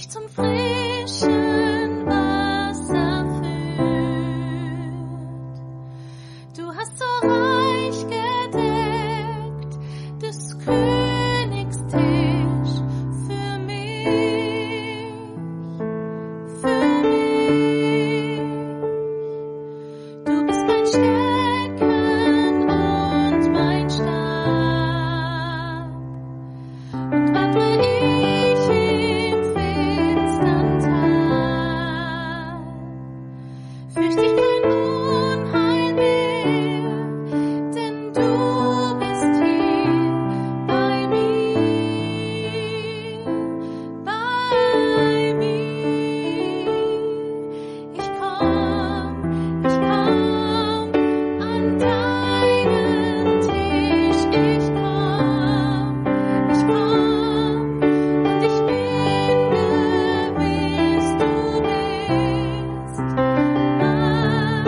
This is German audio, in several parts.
mich zum frischen Wasser führt. Du hast so reich gedeckt des Königs Tisch für mich, für mich. Du bist mein Stecken und mein Stab, und wandre ich im finstern Tal, fürcht ich kein Unheil mehr, denn du bist hier bei mir, bei mir. Ich komm an deinen Tisch, ich komm, und ich bin gewiss, du bist mein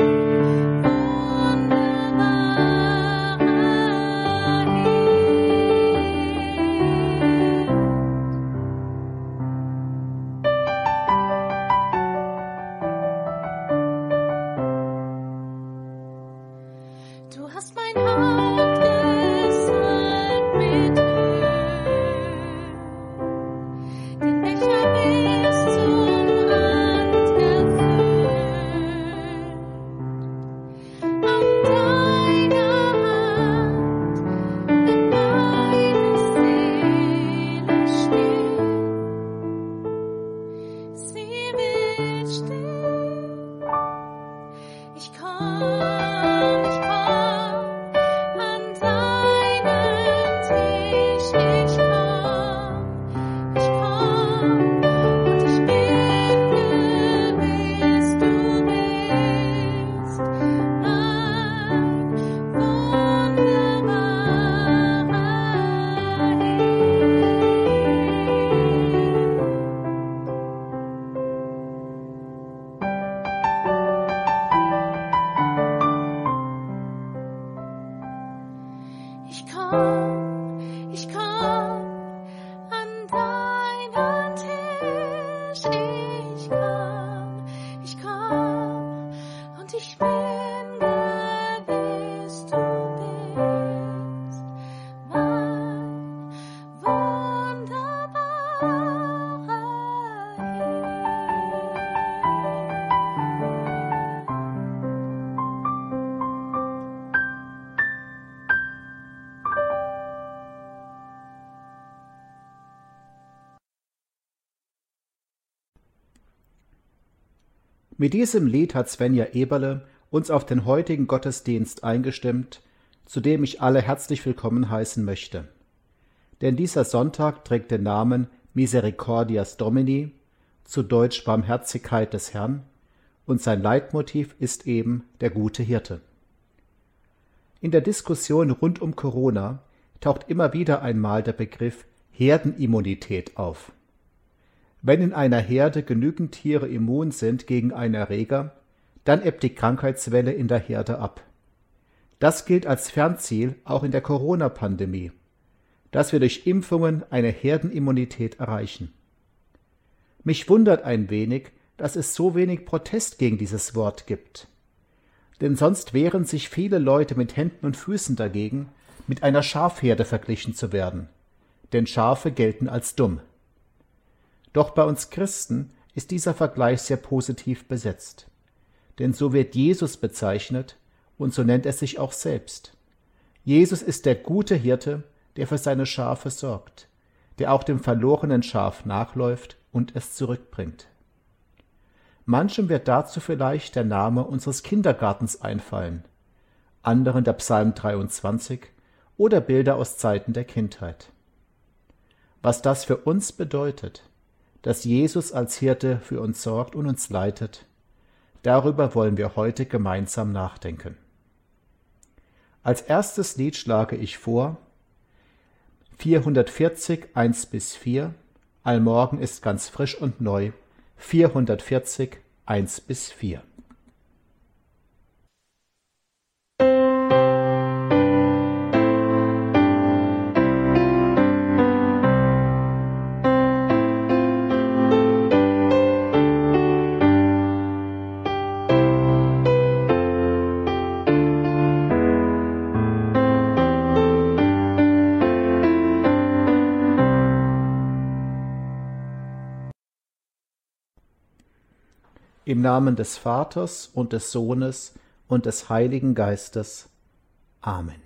wunderbarer Hirt. Du hast mein Haupt gesalbt mit Öl, den Becher bis zum Rand gefüllt. An deiner Hand wird meine Seele still. Sie wird still. Ich komm an deinen Tisch, ich komm, und ich bin gewiss, du bist mein wunderbarer Hirt. Ich komm an deinen Tisch, ich komm, und ich bin gewiss, du bist mein wunderbarer Mit diesem Lied hat Svenja Eberle uns auf den heutigen Gottesdienst eingestimmt, zu dem ich alle herzlich willkommen heißen möchte. Denn dieser Sonntag trägt den Namen Misericordias Domini, zu Deutsch Barmherzigkeit des Herrn, und sein Leitmotiv ist eben der gute Hirte. In der Diskussion rund um Corona taucht immer wieder einmal der Begriff Herdenimmunität auf. Wenn in einer Herde genügend Tiere immun sind gegen einen Erreger, dann ebbt die Krankheitswelle in der Herde ab. Das gilt als Fernziel auch in der Corona-Pandemie, dass wir durch Impfungen eine Herdenimmunität erreichen. Mich wundert ein wenig, dass es so wenig Protest gegen dieses Wort gibt. Denn sonst wehren sich viele Leute mit Händen und Füßen dagegen, mit einer Schafherde verglichen zu werden. Denn Schafe gelten als dumm. Doch bei uns Christen ist dieser Vergleich sehr positiv besetzt. Denn so wird Jesus bezeichnet und so nennt er sich auch selbst. Jesus ist der gute Hirte, der für seine Schafe sorgt, der auch dem verlorenen Schaf nachläuft und es zurückbringt. Manchem wird dazu vielleicht der Name unseres Kindergartens einfallen, anderen der Psalm 23 oder Bilder aus Zeiten der Kindheit. Was das für uns bedeutet, dass Jesus als Hirte für uns sorgt und uns leitet, darüber wollen wir heute gemeinsam nachdenken. Als erstes Lied schlage ich vor 440, 1-4, Allmorgen ist ganz frisch und neu, 440, 1-4. Im Namen des Vaters und des Sohnes und des Heiligen Geistes. Amen.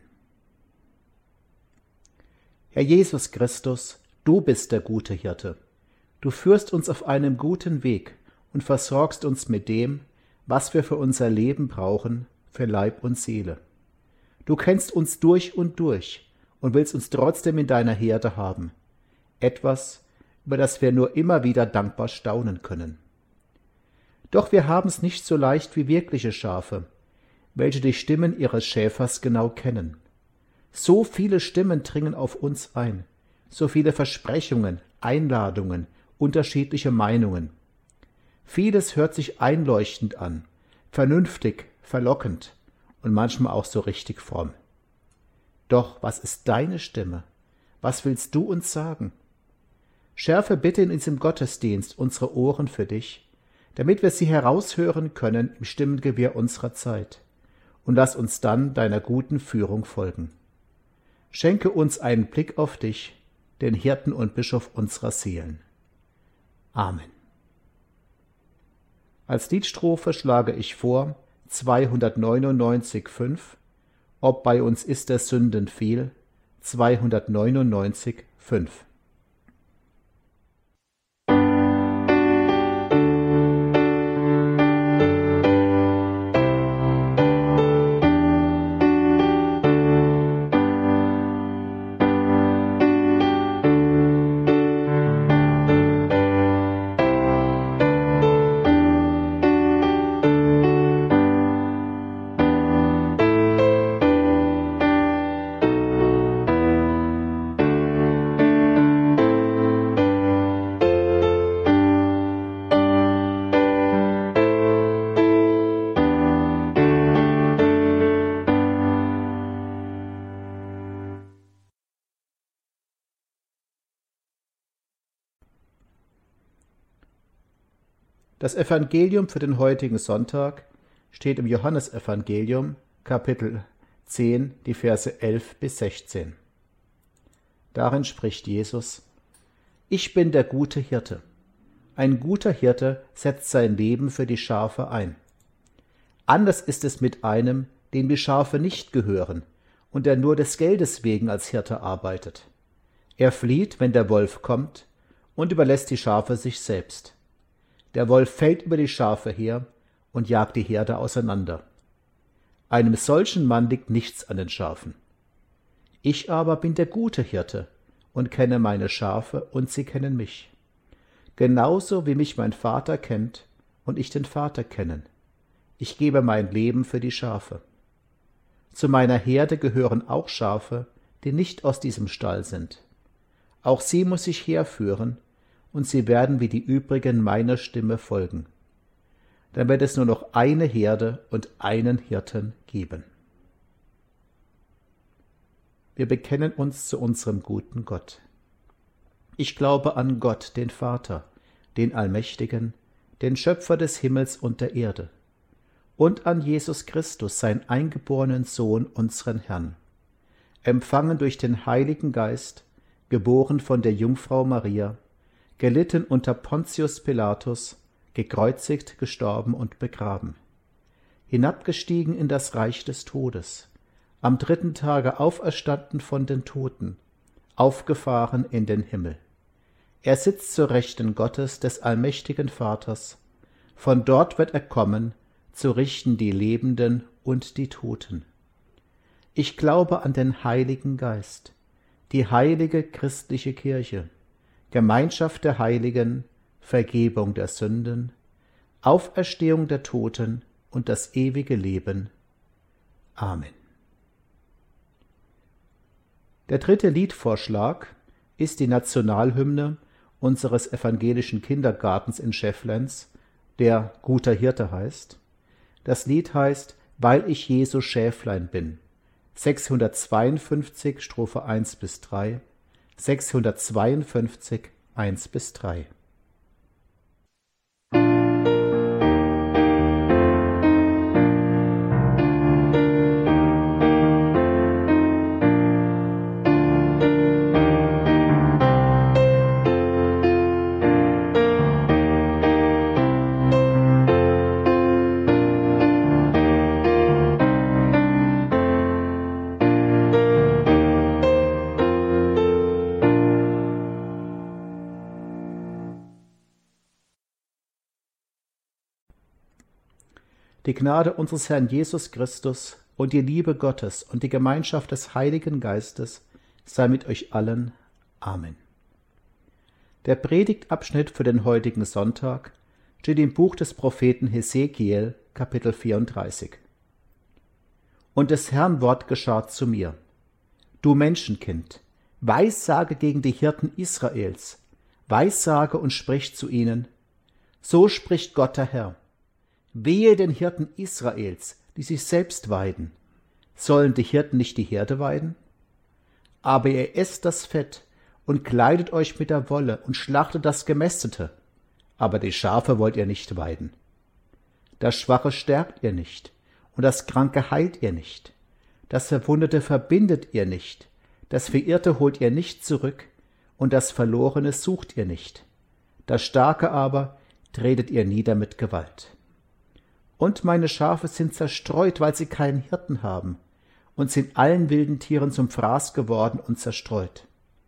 Herr Jesus Christus, du bist der gute Hirte. Du führst uns auf einem guten Weg und versorgst uns mit dem, was wir für unser Leben brauchen, für Leib und Seele. Du kennst uns durch und durch und willst uns trotzdem in deiner Herde haben. Etwas, über das wir nur immer wieder dankbar staunen können. Doch wir haben es nicht so leicht wie wirkliche Schafe, welche die Stimmen ihres Schäfers genau kennen. So viele Stimmen dringen auf uns ein, so viele Versprechungen, Einladungen, unterschiedliche Meinungen. Vieles hört sich einleuchtend an, vernünftig, verlockend und manchmal auch so richtig fromm. Doch was ist deine Stimme? Was willst du uns sagen? Schärfe bitte in diesem Gottesdienst unsere Ohren für dich, damit wir sie heraushören können im Stimmengewirr unserer Zeit, und lass uns dann deiner guten Führung folgen. Schenke uns einen Blick auf dich, den Hirten und Bischof unserer Seelen. Amen. Als Liedstrophe schlage ich vor 299,5, ob bei uns ist der Sünden viel, 299,5. Das Evangelium für den heutigen Sonntag steht im Johannesevangelium, Kapitel 10, die Verse 11 bis 16. Darin spricht Jesus: Ich bin der gute Hirte. Ein guter Hirte setzt sein Leben für die Schafe ein. Anders ist es mit einem, dem die Schafe nicht gehören und der nur des Geldes wegen als Hirte arbeitet. Er flieht, wenn der Wolf kommt, und überlässt die Schafe sich selbst. Der Wolf fällt über die Schafe her und jagt die Herde auseinander. Einem solchen Mann liegt nichts an den Schafen. Ich aber bin der gute Hirte und kenne meine Schafe und sie kennen mich. Genauso wie mich mein Vater kennt und ich den Vater kennen. Ich gebe mein Leben für die Schafe. Zu meiner Herde gehören auch Schafe, die nicht aus diesem Stall sind. Auch sie muss ich herführen, und sie werden wie die übrigen meiner Stimme folgen. Dann wird es nur noch eine Herde und einen Hirten geben. Wir bekennen uns zu unserem guten Gott. Ich glaube an Gott, den Vater, den Allmächtigen, den Schöpfer des Himmels und der Erde, und an Jesus Christus, seinen eingeborenen Sohn, unseren Herrn, empfangen durch den Heiligen Geist, geboren von der Jungfrau Maria, gelitten unter Pontius Pilatus, gekreuzigt, gestorben und begraben, hinabgestiegen in das Reich des Todes, am 3. Tage auferstanden von den Toten, aufgefahren in den Himmel. Er sitzt zur Rechten Gottes des allmächtigen Vaters, von dort wird er kommen, zu richten die Lebenden und die Toten. Ich glaube an den Heiligen Geist, die heilige christliche Kirche, Gemeinschaft der Heiligen, Vergebung der Sünden, Auferstehung der Toten und das ewige Leben. Amen. Der dritte Liedvorschlag ist die Nationalhymne unseres evangelischen Kindergartens in Schäfflenz, der Guter Hirte heißt. Das Lied heißt »Weil ich Jesu Schäflein bin«, 652, Strophe 1 bis 3, 652, 1 bis 3. die Gnade unseres Herrn Jesus Christus und die Liebe Gottes und die Gemeinschaft des Heiligen Geistes sei mit euch allen. Amen. Der Predigtabschnitt für den heutigen Sonntag steht im Buch des Propheten Hesekiel, Kapitel 34. Und des Herrn Wort geschah zu mir: Du Menschenkind, weissage gegen die Hirten Israels, weissage und sprich zu ihnen: So spricht Gott der Herr: Wehe den Hirten Israels, die sich selbst weiden. Sollen die Hirten nicht die Herde weiden? Aber ihr esst das Fett und kleidet euch mit der Wolle und schlachtet das Gemästete, aber die Schafe wollt ihr nicht weiden. Das Schwache stärkt ihr nicht, und das Kranke heilt ihr nicht. Das Verwundete verbindet ihr nicht, das Verirrte holt ihr nicht zurück, und das Verlorene sucht ihr nicht. Das Starke aber tretet ihr nieder mit Gewalt. Und meine Schafe sind zerstreut, weil sie keinen Hirten haben, und sind allen wilden Tieren zum Fraß geworden und zerstreut.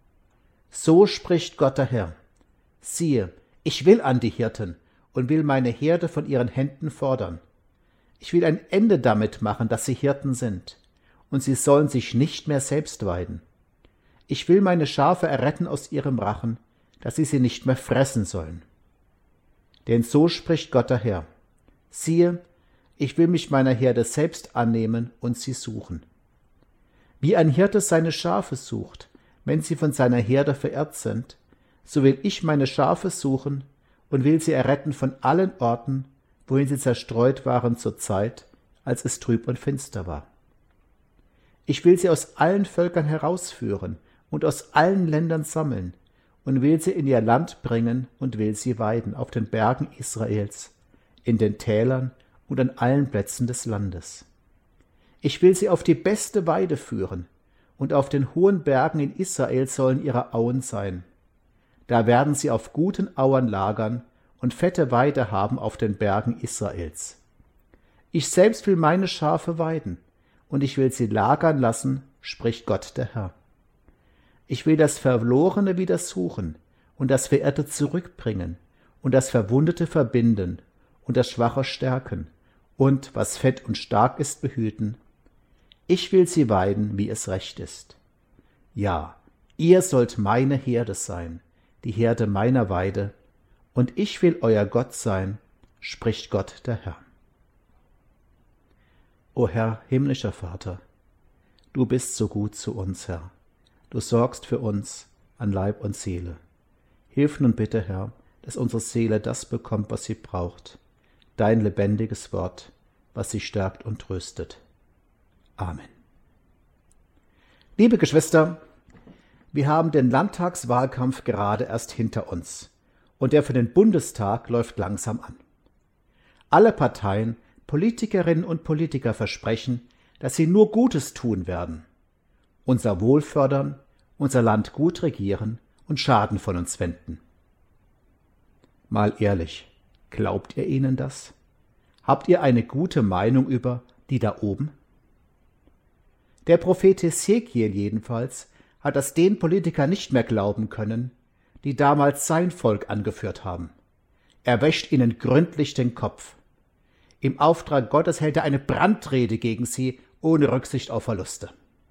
So spricht Gott der Herr: Siehe, ich will an die Hirten und will meine Herde von ihren Händen fordern. Ich will ein Ende damit machen, dass sie Hirten sind, und sie sollen sich nicht mehr selbst weiden. Ich will meine Schafe erretten aus ihrem Rachen, dass sie nicht mehr fressen sollen. Denn so spricht Gott der Herr: Siehe, ich will mich meiner Herde selbst annehmen und sie suchen. Wie ein Hirte seine Schafe sucht, wenn sie von seiner Herde verirrt sind, so will ich meine Schafe suchen und will sie erretten von allen Orten, wohin sie zerstreut waren zur Zeit, als es trüb und finster war. Ich will sie aus allen Völkern herausführen und aus allen Ländern sammeln und will sie in ihr Land bringen und will sie weiden auf den Bergen Israels, in den Tälern und an allen Plätzen des Landes. Ich will sie auf die beste Weide führen, und auf den hohen Bergen in Israel sollen ihre Auen sein. Da werden sie auf guten Auen lagern und fette Weide haben auf den Bergen Israels. Ich selbst will meine Schafe weiden, und ich will sie lagern lassen, spricht Gott der Herr. Ich will das Verlorene wieder suchen und das Verirrte zurückbringen und das Verwundete verbinden und das Schwache stärken und, was fett und stark ist, behüten. Ich will sie weiden, wie es recht ist. Ja, ihr sollt meine Herde sein, die Herde meiner Weide, und ich will euer Gott sein, spricht Gott der Herr. O Herr, himmlischer Vater, du bist so gut zu uns, Herr. Du sorgst für uns an Leib und Seele. Hilf nun bitte, Herr, dass unsere Seele das bekommt, was sie braucht, dein lebendiges Wort, was sie stärkt und tröstet. Amen. Liebe Geschwister, wir haben den Landtagswahlkampf gerade erst hinter uns und der für den Bundestag läuft langsam an. Alle Parteien, Politikerinnen und Politiker versprechen, dass sie nur Gutes tun werden, unser Wohl fördern, unser Land gut regieren und Schaden von uns wenden. Mal ehrlich, glaubt ihr ihnen das? Habt ihr eine gute Meinung über die da oben? Der Prophet Hesekiel jedenfalls hat das den Politikern nicht mehr glauben können, die damals sein Volk angeführt haben. Er wäscht ihnen gründlich den Kopf. Im Auftrag Gottes hält er eine Brandrede gegen sie, ohne Rücksicht auf Verluste.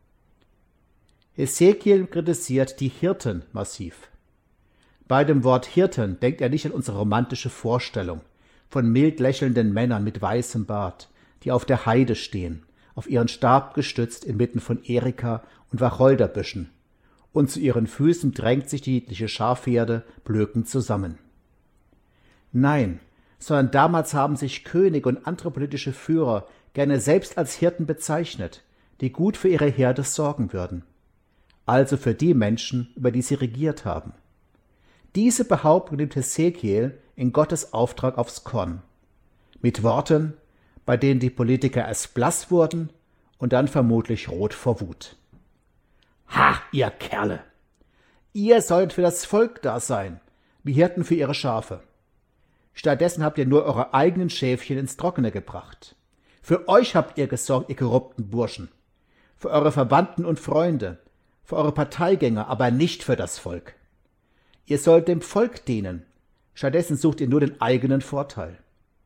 Hesekiel kritisiert die Hirten massiv. Bei dem Wort Hirten denkt er nicht an unsere romantische Vorstellung von mild lächelnden Männern mit weißem Bart, die auf der Heide stehen, auf ihren Stab gestützt inmitten von Erika und Wacholderbüschen, und zu ihren Füßen drängt sich die niedliche Schafherde blökend zusammen. Nein, sondern damals haben sich Könige und andere politische Führer gerne selbst als Hirten bezeichnet, die gut für ihre Herde sorgen würden, also für die Menschen, über die sie regiert haben. Diese Behauptung nimmt Hesekiel in Gottes Auftrag aufs Korn, mit Worten, bei denen die Politiker erst blass wurden und dann vermutlich rot vor Wut. Ha, ihr Kerle! Ihr sollt für das Volk da sein, wie Hirten für ihre Schafe. Stattdessen habt ihr nur eure eigenen Schäfchen ins Trockene gebracht. Für euch habt ihr gesorgt, ihr korrupten Burschen. Für eure Verwandten und Freunde, für eure Parteigänger, aber nicht für das Volk. Ihr sollt dem Volk dienen, stattdessen sucht ihr nur den eigenen Vorteil.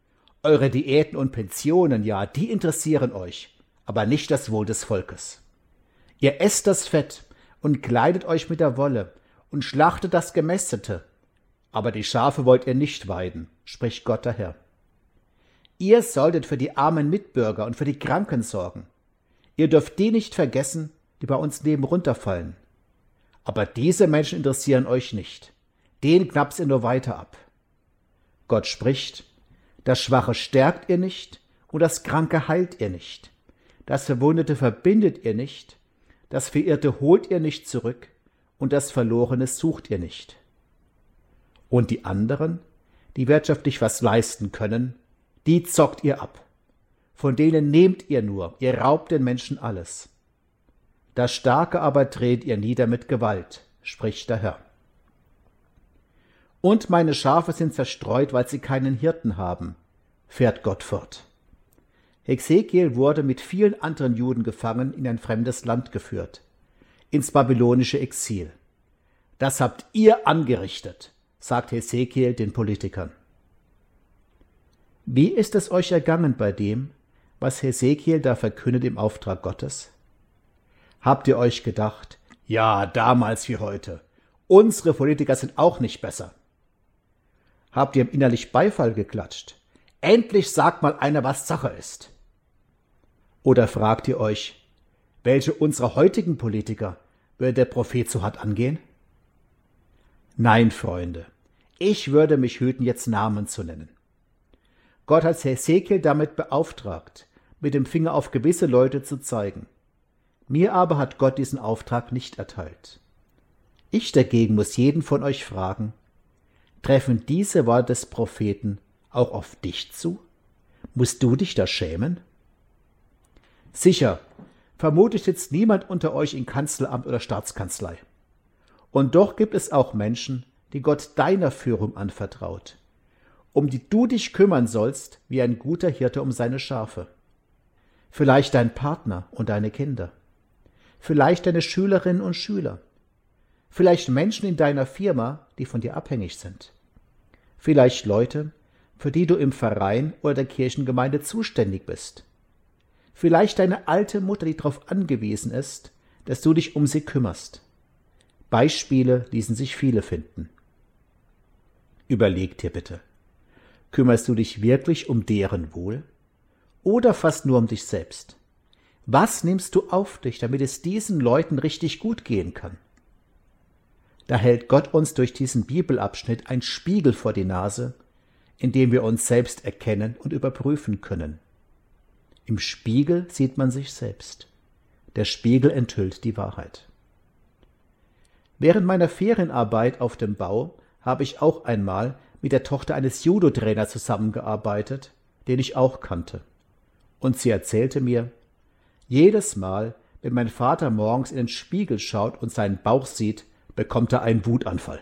Eure Diäten und Pensionen, ja, die interessieren euch, aber nicht das Wohl des Volkes. Ihr esst das Fett und kleidet euch mit der Wolle und schlachtet das Gemästete, aber die Schafe wollt ihr nicht weiden, spricht Gott der Herr. Ihr solltet für die armen Mitbürger und für die Kranken sorgen. Ihr dürft die nicht vergessen, die bei uns neben runterfallen. Aber diese Menschen interessieren euch nicht. Den knappst ihr nur weiter ab. Gott spricht, das Schwache stärkt ihr nicht und das Kranke heilt ihr nicht. Das Verwundete verbindet ihr nicht, das Verirrte holt ihr nicht zurück und das Verlorene sucht ihr nicht. Und die anderen, die wirtschaftlich was leisten können, die zockt ihr ab. Von denen nehmt ihr nur, ihr raubt den Menschen alles. Das Starke aber dreht ihr nieder mit Gewalt, spricht der Herr. Und meine Schafe sind zerstreut, weil sie keinen Hirten haben, fährt Gott fort. Hesekiel wurde mit vielen anderen Juden gefangen in ein fremdes Land geführt, ins babylonische Exil. Das habt ihr angerichtet, sagt Hesekiel den Politikern. Wie ist es euch ergangen bei dem, was Hesekiel da verkündet im Auftrag Gottes? Habt ihr euch gedacht, ja, damals wie heute, unsere Politiker sind auch nicht besser? Habt ihr ihm innerlich Beifall geklatscht? Endlich sagt mal einer, was Sache ist. Oder fragt ihr euch, welche unserer heutigen Politiker würde der Prophet so hart angehen? Nein, Freunde, ich würde mich hüten, jetzt Namen zu nennen. Gott hat Hesekiel damit beauftragt, mit dem Finger auf gewisse Leute zu zeigen. Mir aber hat Gott diesen Auftrag nicht erteilt. Ich dagegen muss jeden von euch fragen, treffen diese Worte des Propheten auch auf dich zu? Musst du dich da schämen? Sicher, vermutlich sitzt niemand unter euch in Kanzleramt oder Staatskanzlei. Und doch gibt es auch Menschen, die Gott deiner Führung anvertraut, um die du dich kümmern sollst, wie ein guter Hirte um seine Schafe. Vielleicht dein Partner und deine Kinder. Vielleicht deine Schülerinnen und Schüler. Vielleicht Menschen in deiner Firma, die von dir abhängig sind. Vielleicht Leute, für die du im Verein oder der Kirchengemeinde zuständig bist. Vielleicht deine alte Mutter, die darauf angewiesen ist, dass du dich um sie kümmerst. Beispiele ließen sich viele finden. Überleg dir bitte, kümmerst du dich wirklich um deren Wohl oder fast nur um dich selbst? Was nimmst du auf dich, damit es diesen Leuten richtig gut gehen kann? Da hält Gott uns durch diesen Bibelabschnitt einen Spiegel vor die Nase, in dem wir uns selbst erkennen und überprüfen können. Im Spiegel sieht man sich selbst. Der Spiegel enthüllt die Wahrheit. Während meiner Ferienarbeit auf dem Bau habe ich auch einmal mit der Tochter eines Judo-Trainers zusammengearbeitet, den ich auch kannte. Und sie erzählte mir, jedes Mal, wenn mein Vater morgens in den Spiegel schaut und seinen Bauch sieht, bekommt er einen Wutanfall.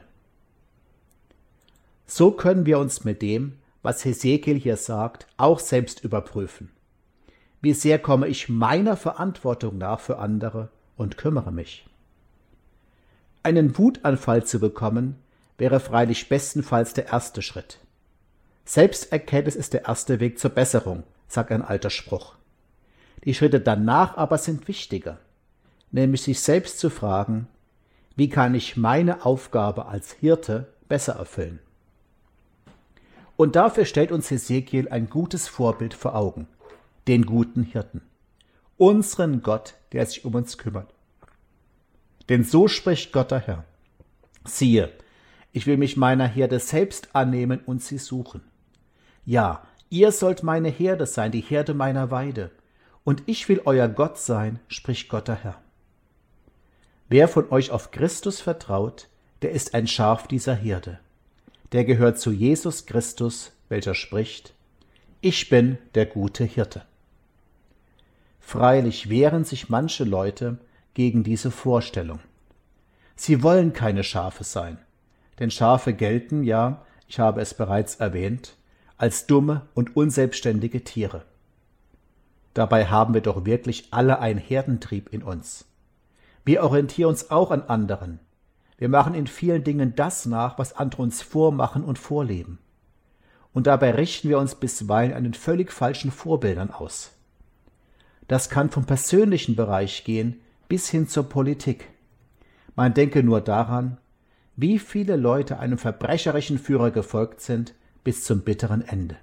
So können wir uns mit dem, was Hesekiel hier sagt, auch selbst überprüfen. Wie sehr komme ich meiner Verantwortung nach für andere und kümmere mich? Einen Wutanfall zu bekommen, wäre freilich bestenfalls der erste Schritt. Selbsterkenntnis ist der erste Weg zur Besserung, sagt ein alter Spruch. Die Schritte danach aber sind wichtiger, nämlich sich selbst zu fragen, wie kann ich meine Aufgabe als Hirte besser erfüllen? Und dafür stellt uns Hesekiel ein gutes Vorbild vor Augen, den guten Hirten, unseren Gott, der sich um uns kümmert. Denn so spricht Gott der Herr. Siehe, ich will mich meiner Herde selbst annehmen und sie suchen. Ja, ihr sollt meine Herde sein, die Herde meiner Weide, und ich will euer Gott sein, spricht Gott der Herr. Wer von euch auf Christus vertraut, der ist ein Schaf dieser Herde. Der gehört zu Jesus Christus, welcher spricht, ich bin der gute Hirte. Freilich wehren sich manche Leute gegen diese Vorstellung. Sie wollen keine Schafe sein, denn Schafe gelten, ja, ich habe es bereits erwähnt, als dumme und unselbstständige Tiere. Dabei haben wir doch wirklich alle einen Herdentrieb in uns. Wir orientieren uns auch an anderen. Wir machen in vielen Dingen das nach, was andere uns vormachen und vorleben. und dabei richten wir uns bisweilen an den völlig falschen Vorbildern aus. Das kann vom persönlichen Bereich gehen bis hin zur Politik. Man denke nur daran, wie viele Leute einem verbrecherischen Führer gefolgt sind bis zum bitteren Ende.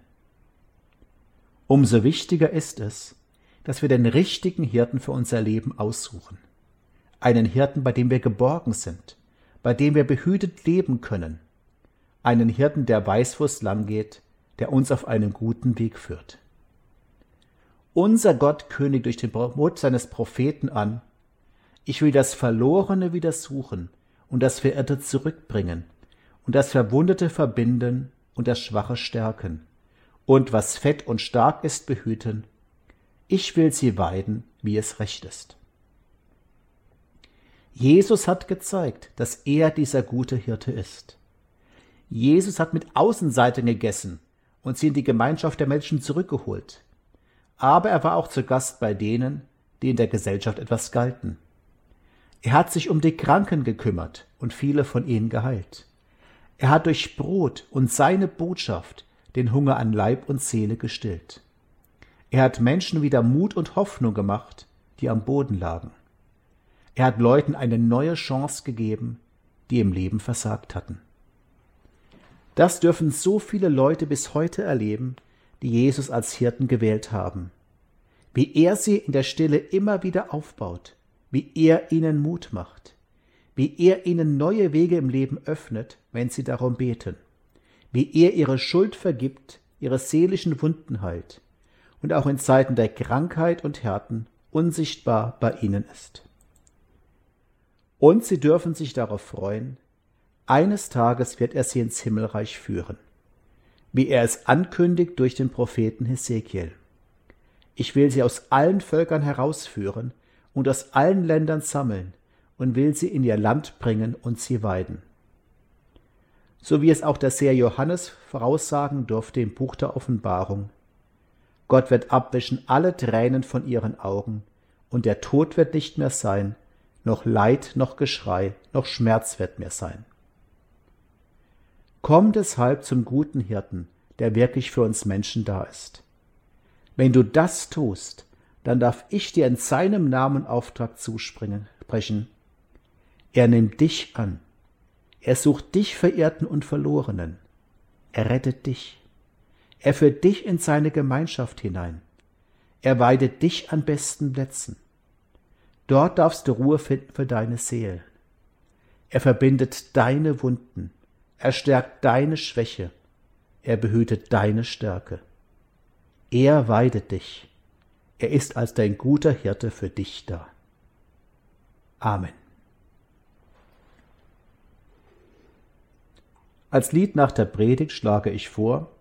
Umso wichtiger ist es, dass wir den richtigen Hirten für unser Leben aussuchen. Einen Hirten, bei dem wir geborgen sind, bei dem wir behütet leben können. Einen Hirten, der weiß, wo es lang geht, der uns auf einen guten Weg führt. Unser Gott kündigt durch den Mund seines Propheten an: Ich will das Verlorene wieder suchen und das Verirrte zurückbringen und das Verwundete verbinden und das Schwache stärken und was fett und stark ist behüten. Ich will sie weiden, wie es recht ist. Jesus hat gezeigt, dass er dieser gute Hirte ist. Jesus hat mit Außenseitern gegessen und sie in die Gemeinschaft der Menschen zurückgeholt. Aber er war auch zu Gast bei denen, die in der Gesellschaft etwas galten. Er hat sich um die Kranken gekümmert und viele von ihnen geheilt. Er hat durch Brot und seine Botschaft den Hunger an Leib und Seele gestillt. Er hat Menschen wieder Mut und Hoffnung gemacht, die am Boden lagen. Er hat Leuten eine neue Chance gegeben, die im Leben versagt hatten. Das dürfen so viele Leute bis heute erleben, die Jesus als Hirten gewählt haben. Wie er sie in der Stille immer wieder aufbaut, wie er ihnen Mut macht, wie er ihnen neue Wege im Leben öffnet, wenn sie darum beten, wie er ihre Schuld vergibt, ihre seelischen Wunden heilt und auch in Zeiten der Krankheit und Härten unsichtbar bei ihnen ist. Und sie dürfen sich darauf freuen, eines Tages wird er sie ins Himmelreich führen, wie er es ankündigt durch den Propheten Hesekiel. Ich will sie aus allen Völkern herausführen und aus allen Ländern sammeln und will sie in ihr Land bringen und sie weiden. So wie es auch der Seher Johannes voraussagen durfte im Buch der Offenbarung. Gott wird abwischen alle Tränen von ihren Augen, und der Tod wird nicht mehr sein, noch Leid, noch Geschrei, noch Schmerz wird mehr sein. Komm deshalb zum guten Hirten, der wirklich für uns Menschen da ist. Wenn du das tust, dann darf ich dir in seinem Namen Auftrag zusprechen. Er nimmt dich an. Er sucht dich Verirrten und Verlorenen. Er rettet dich. Er führt dich in seine Gemeinschaft hinein. Er weidet dich an besten Plätzen. Dort darfst du Ruhe finden für deine Seele. Er verbindet deine Wunden. Er stärkt deine Schwäche. Er behütet deine Stärke. Er weidet dich. Er ist als dein guter Hirte für dich da. Amen. Als Lied nach der Predigt schlage ich vor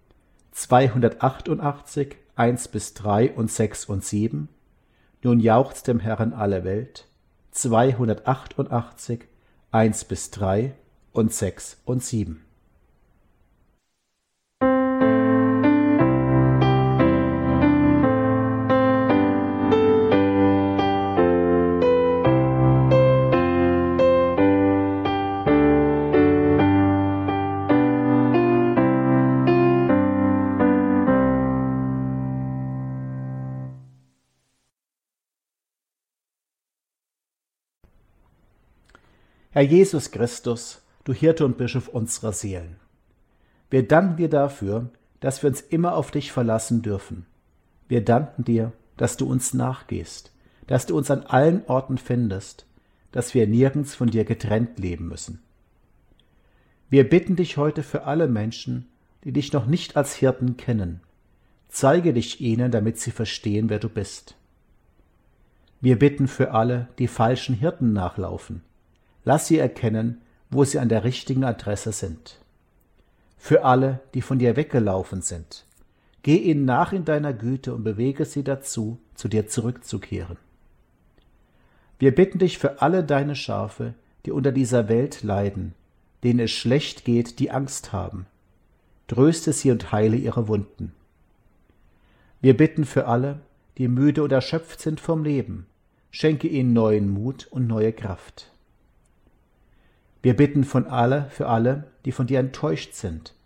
288, 1 bis 3 und 6 und 7. Nun jauchzt dem Herrn alle Welt. 288, 1 bis 3 und 6 und 7. Herr Jesus Christus, du Hirte und Bischof unserer Seelen, wir danken dir dafür, dass wir uns immer auf dich verlassen dürfen. Wir danken dir, dass du uns nachgehst, dass du uns an allen Orten findest, dass wir nirgends von dir getrennt leben müssen. Wir bitten dich heute für alle Menschen, die dich noch nicht als Hirten kennen. Zeige dich ihnen, damit sie verstehen, wer du bist. Wir bitten für alle, die falschen Hirten nachlaufen. Lass sie erkennen, wo sie an der richtigen Adresse sind. Für alle, die von dir weggelaufen sind, geh ihnen nach in deiner Güte und bewege sie dazu, zu dir zurückzukehren. Wir bitten dich für alle deine Schafe, die unter dieser Welt leiden, denen es schlecht geht, die Angst haben. Tröste sie und heile ihre Wunden. Wir bitten für alle, die müde und erschöpft sind vom Leben, schenke ihnen neuen Mut und neue Kraft. Wir bitten für alle, die von dir enttäuscht sind.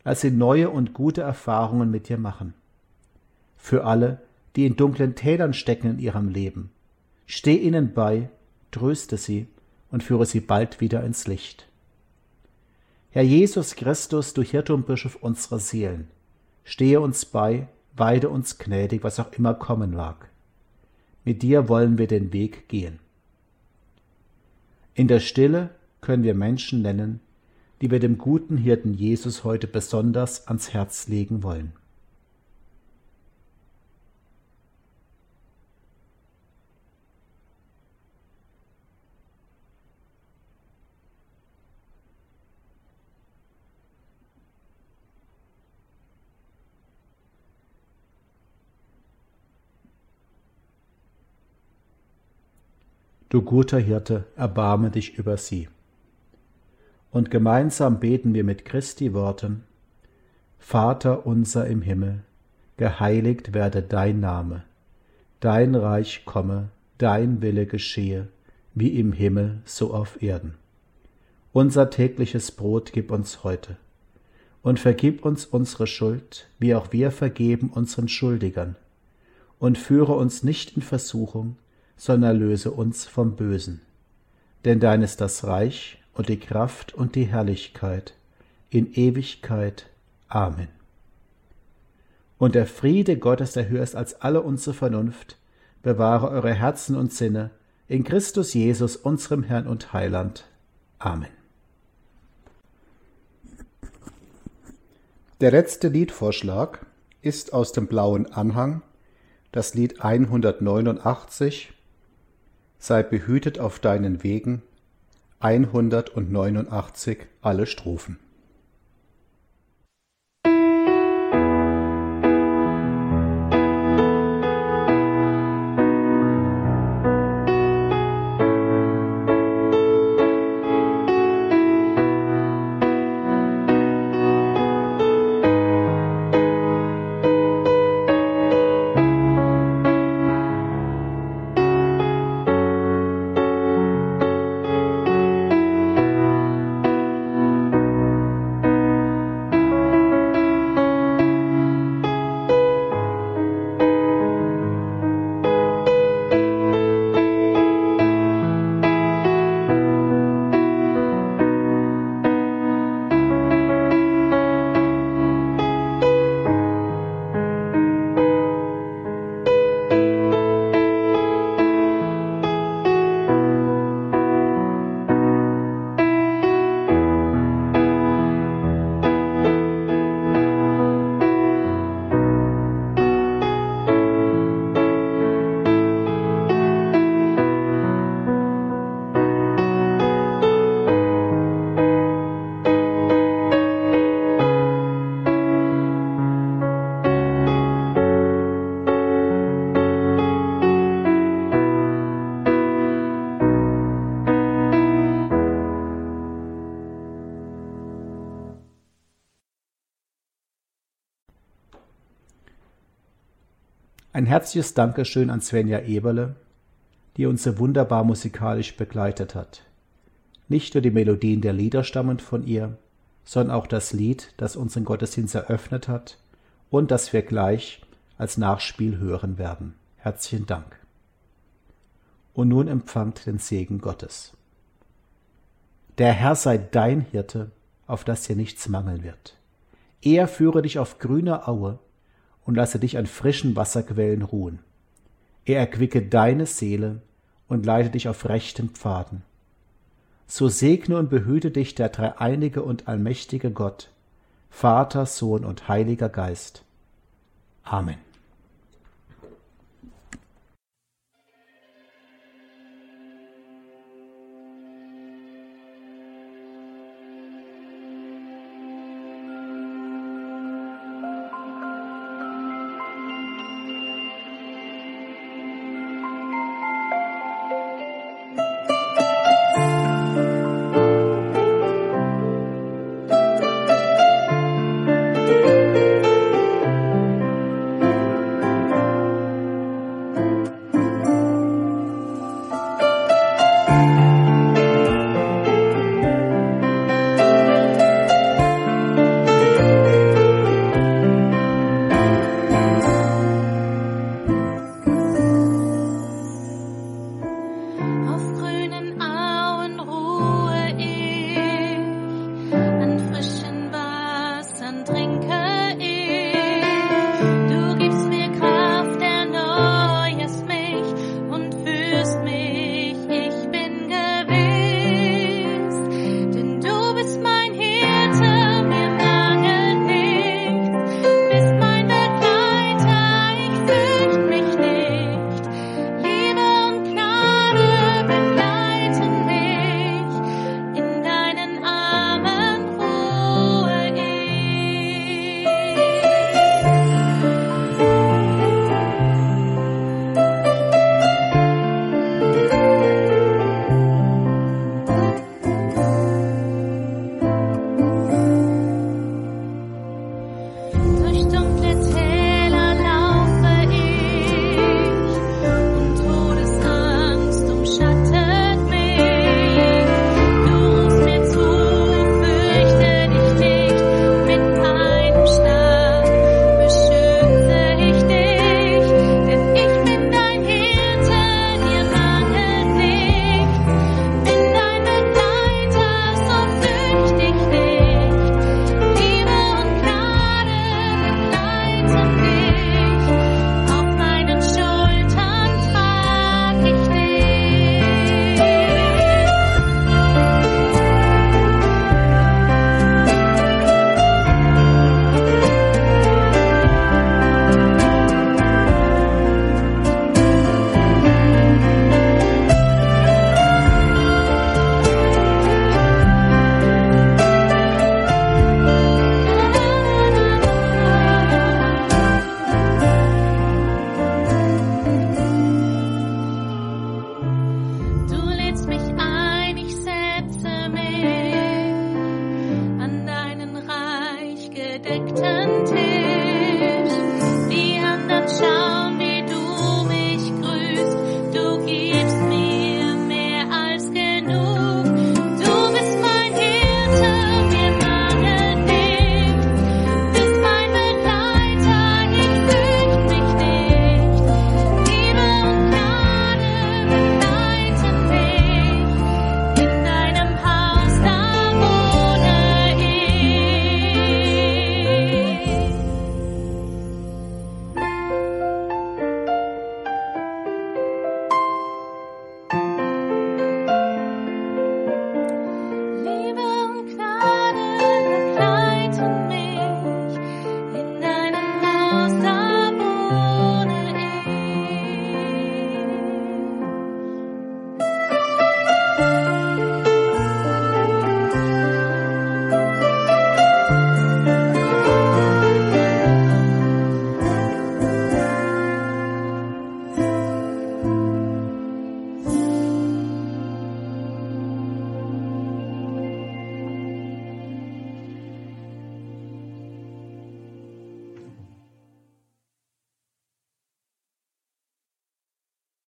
dass sie neue und gute Erfahrungen mit dir machen. Für alle, die in dunklen Tälern stecken in ihrem Leben, steh ihnen bei, tröste sie und führe sie bald wieder ins Licht. Herr Jesus Christus, du Hirte und Bischof unserer Seelen, stehe uns bei, weide uns gnädig, was auch immer kommen mag. Mit dir wollen wir den Weg gehen. In der Stille können wir Menschen nennen, die wir dem guten Hirten Jesus heute besonders ans Herz legen wollen. Du guter Hirte, erbarme dich über sie. Und gemeinsam beten wir mit Christi Worten: Vater unser im Himmel, geheiligt werde dein Name, dein Reich komme, dein Wille geschehe, wie im Himmel so auf Erden. Unser tägliches Brot gib uns heute und vergib uns unsere Schuld, wie auch wir vergeben unseren Schuldigern. Und führe uns nicht in Versuchung, sondern erlöse uns vom Bösen. Denn dein ist das Reich und die Kraft und die Herrlichkeit in Ewigkeit. Amen. Und der Friede Gottes, der höher ist als alle unsere Vernunft, bewahre eure Herzen und Sinne in Christus Jesus, unserem Herrn und Heiland. Amen. Der letzte Liedvorschlag ist aus dem blauen Anhang, das Lied 189, Sei behütet auf deinen Wegen, 189 alle Strophen. Ein herzliches Dankeschön an Svenja Eberle, die uns so wunderbar musikalisch begleitet hat. Nicht nur die Melodien der Lieder stammen von ihr, sondern auch das Lied, das unseren Gottesdienst eröffnet hat und das wir gleich als Nachspiel hören werden. Herzlichen Dank. Und nun empfangt den Segen Gottes. Der Herr sei dein Hirte, auf das dir nichts mangeln wird. Er führe dich auf grüner Aue und lasse dich an frischen Wasserquellen ruhen. Er erquicke deine Seele und leite dich auf rechten Pfaden. So segne und behüte dich der dreieinige und allmächtige Gott, Vater, Sohn und Heiliger Geist. Amen.